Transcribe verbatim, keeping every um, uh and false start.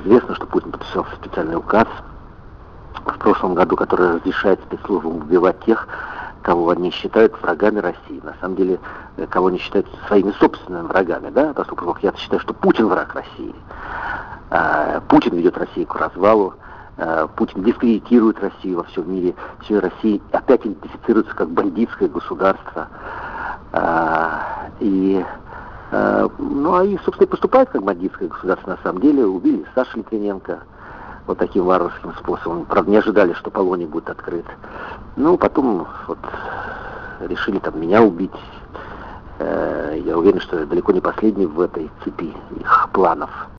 известно, что Путин подписал специальный указ в прошлом году, который разрешает спецслужбам убивать тех, кого они считают врагами России. На самом деле, кого они считают своими собственными врагами, да, поскольку я считаю, что Путин враг России. Путин ведет Россию к развалу, Путин дискредитирует Россию во всем мире, все Россия опять идентифицируется как бандитское государство. И, ну, а и, собственно, и поступает как бандитское государство на самом деле. Убили Сашу Литвиненко вот таким варварским способом. Правда, не ожидали, что Полоний будет открыт. Ну, потом вот решили там меня убить. Я уверен, что я далеко не последний в этой цепи их планов.